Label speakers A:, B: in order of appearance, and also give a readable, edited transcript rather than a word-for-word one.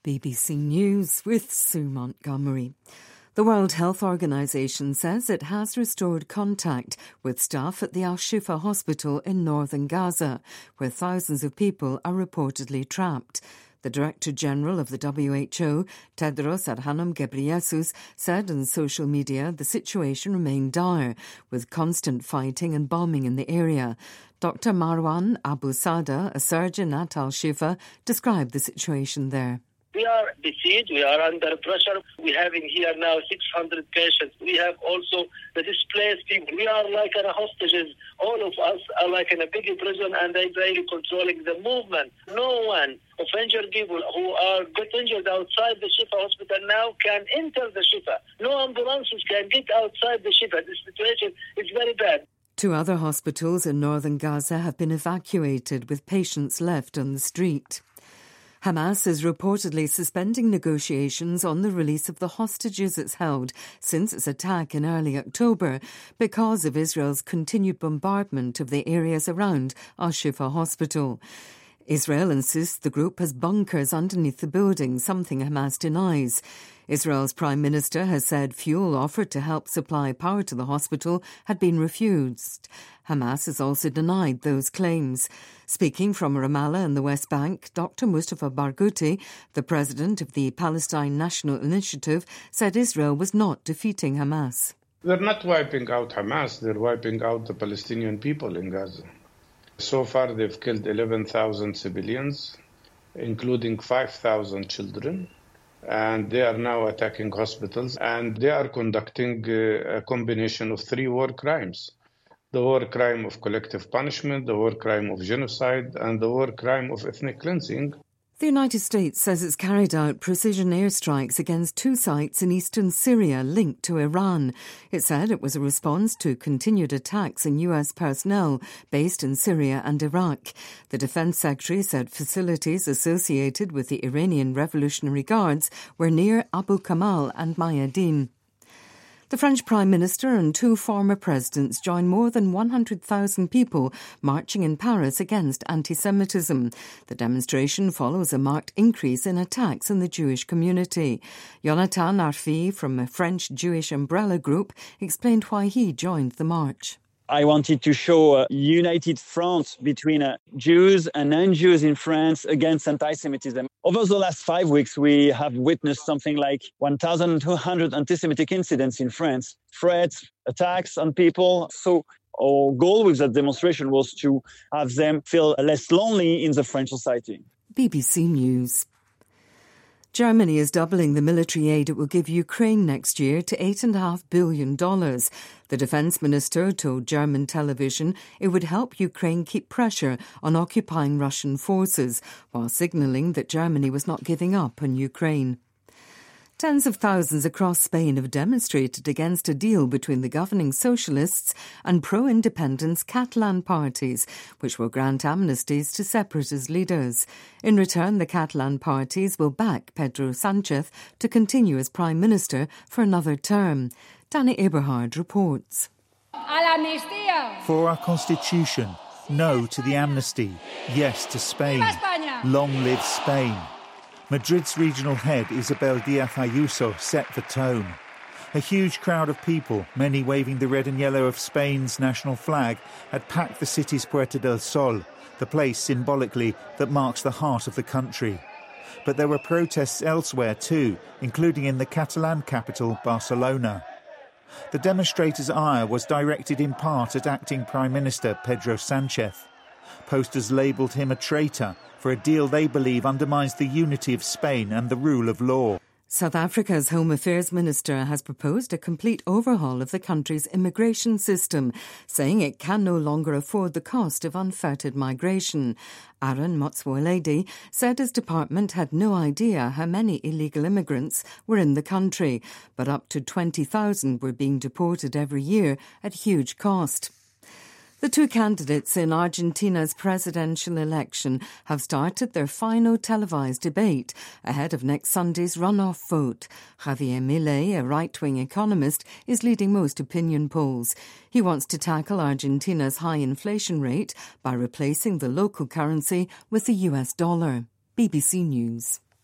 A: BBC News with Sue Montgomery. The World Health Organization says it has restored contact with staff at the Al-Shifa hospital in northern Gaza, where thousands of people are reportedly trapped. The Director General of the WHO, Tedros Adhanom Ghebreyesus, said on social media the situation remained dire, with constant fighting and bombing in the area. Dr. Marwan Abu Sada, a surgeon at Al-Shifa, described the situation there.
B: We are besieged, we are under pressure. We're having here now 600 patients. We have also the displaced people. We are like hostages. All of us are like in a big prison and Israel controlling the movement. No one of injured people who got injured outside the Shifa hospital now can enter the Shifa. No ambulances can get outside the Shifa. The situation is very bad.
A: 2 other hospitals in northern Gaza have been evacuated with patients left on the street. Hamas is reportedly suspending negotiations on the release of the hostages it's held since its attack in early October because of Israel's continued bombardment of the areas around Al-Shifa hospital. Israel insists the group has bunkers underneath the building, something Hamas denies. Israel's Prime Minister has said fuel offered to help supply power to the hospital had been refused. Hamas has also denied those claims. Speaking from Ramallah in the West Bank, Dr. Mustafa Barghouti, the president of the Palestine National Initiative, said Israel was not defeating Hamas.
C: They're not wiping out Hamas, they're wiping out the Palestinian people in Gaza. So far, they've killed 11,000 civilians, including 5,000 children. And they are now attacking hospitals. And they are conducting a combination of 3 war crimes. The war crime of collective punishment, the war crime of genocide, and the war crime of ethnic cleansing.
A: The United States says it's carried out precision airstrikes against 2 sites in eastern Syria linked to Iran. It said it was a response to continued attacks on US personnel based in Syria and Iraq. The Defense Secretary said facilities associated with the Iranian Revolutionary Guards were near Abu Kamal and Mayadin. The French Prime Minister and 2 former presidents joined more than 100,000 people marching in Paris against anti-Semitism. The demonstration follows a marked increase in attacks in the Jewish community. Jonathan Arfi from a French Jewish umbrella group explained why he joined the march.
D: I wanted to show a united front between Jews and non-Jews in France against anti-Semitism. Over the last 5 weeks, we have witnessed something like 1,200 anti-Semitic incidents in France, threats, attacks on people. So our goal with that demonstration was to have them feel less lonely in the French society.
A: BBC News. Germany is doubling the military aid it will give Ukraine next year to $8.5 billion. The defence minister told German television it would help Ukraine keep pressure on occupying Russian forces, while signalling that Germany was not giving up on Ukraine. Tens of thousands across Spain have demonstrated against a deal between the governing socialists and pro-independence Catalan parties, which will grant amnesties to separatist leaders. In return, the Catalan parties will back Pedro Sánchez to continue as Prime Minister for another term. Danny Eberhard reports.
E: For our constitution, no to the amnesty, yes to Spain. Long live Spain. Madrid's regional head, Isabel Díaz Ayuso, set the tone. A huge crowd of people, many waving the red and yellow of Spain's national flag, had packed the city's Puerta del Sol, the place symbolically that marks the heart of the country. But there were protests elsewhere too, including in the Catalan capital, Barcelona. The demonstrators' ire was directed in part at acting Prime Minister Pedro Sánchez. Posters labelled him a traitor for a deal they believe undermines the unity of Spain and the rule of law.
A: South Africa's Home Affairs Minister has proposed a complete overhaul of the country's immigration system, saying it can no longer afford the cost of unfettered migration. Aaron Motsoaledi said his department had no idea how many illegal immigrants were in the country, but up to 20,000 were being deported every year at huge cost. The 2 candidates in Argentina's presidential election have started their final televised debate ahead of next Sunday's runoff vote. Javier Milei, a right-wing economist, is leading most opinion polls. He wants to tackle Argentina's high inflation rate by replacing the local currency with the US dollar. BBC News.